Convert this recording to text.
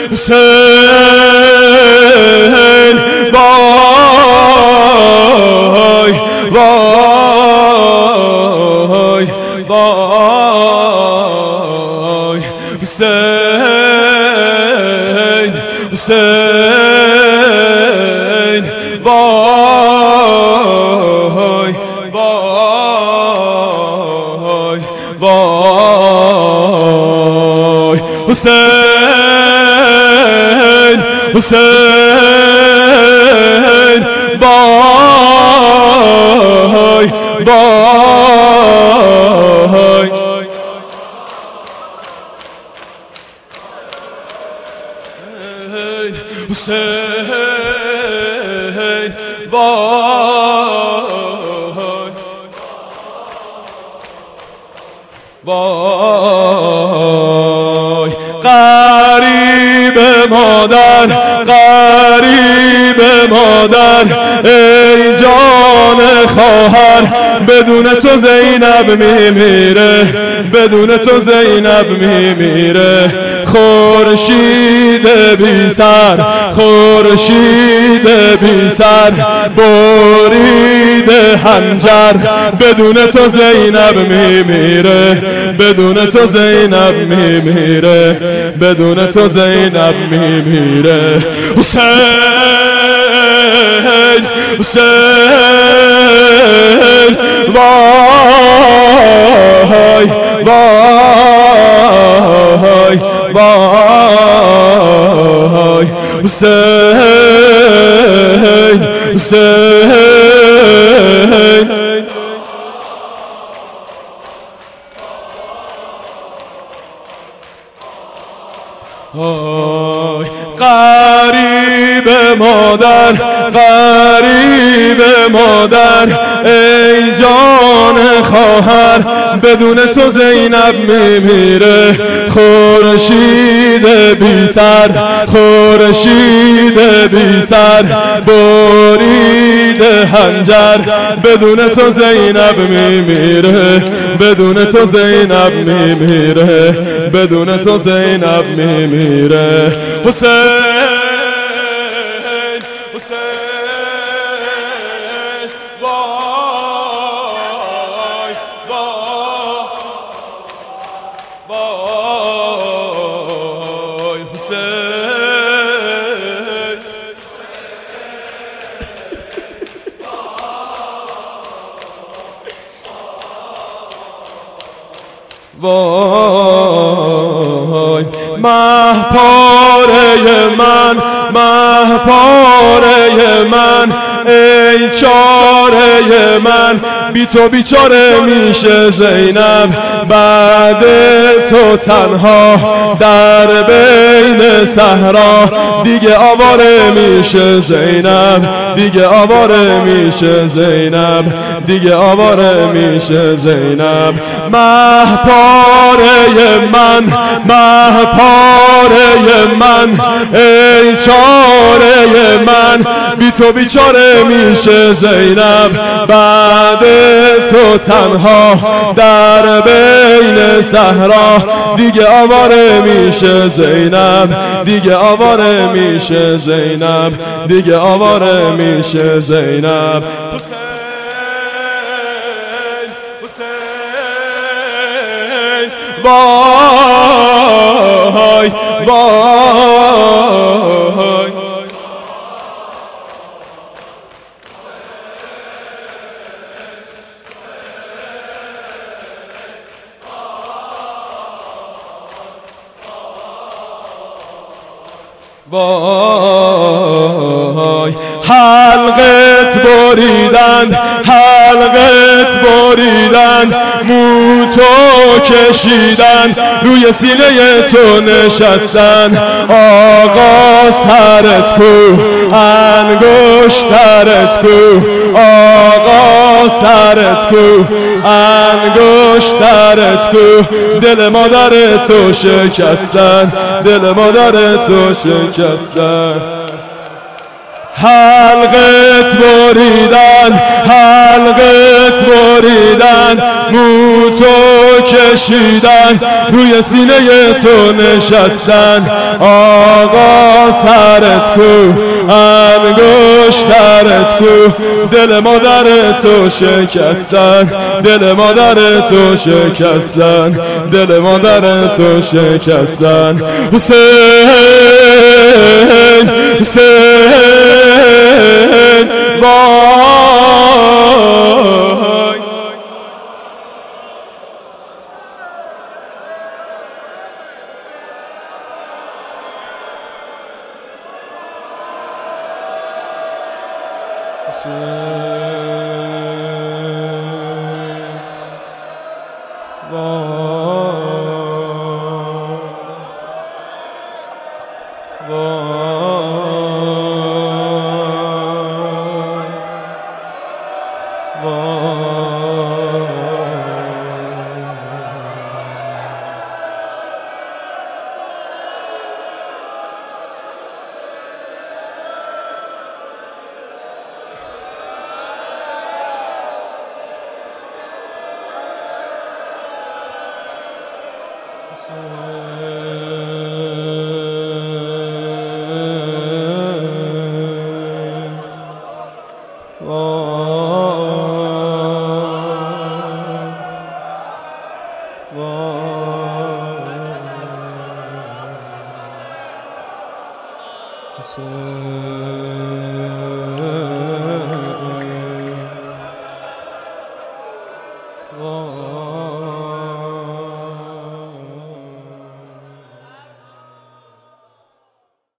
حسین وای وای وای حسین حسین وای وای وای حسین حسین وای وای حسین وای وای غریب مادر غریب مادر ای جان خواهر بدون تو زینب میمیره بدون تو زینب میمیره خورشید بی سر خورشید بی سر برید حنجر بدون تو زینب میمیره بدون تو زینب میمیره بدون تو زینب میمیره حسین حسین وای وای وای حسین حسین غریب مادر غریب مادر ای جان خواهر بدون تو زینب میمیره خورشید بی سر خورشید بی سر برید حنجر بدون تو زینب میمیره بدون تو زینب میمیره بدون تو زینب میمیره حسین حسین وای وای حسین وای مهپاره من مهپاره من ای چاره من بی تو بیچاره میشه زینب بعد تو تنها در بین صحرا دیگه آواره میشه زینب دیگه آواره میشه زینب دیگه آواره میشه زینب مهپاره من مهپاره من ای چاره من بی تو بیچاره میشه زینب بعد تو تنها در بین صحرا دیگه آواره میشه زینب دیگه آواره میشه زینب دیگه آواره میشه زینب حسین حسین وای وای وای حلقت بریدن حلقت بریدن موتو کشیدن روی سینه تو نشستن آقا سرت کو انگشترت کو آقا سرت کو انگشترت کو دل مادر تو شکستن دل مادر تو شکستن حلقت بریدن حلقت بریدن موتو کشیدن روی سینه تو نشستن آقا سرت کو انگشترت کو دل مادر تو شکستن دل مادر تو شکستن دل مادر تو شکستن حسین حسین وای So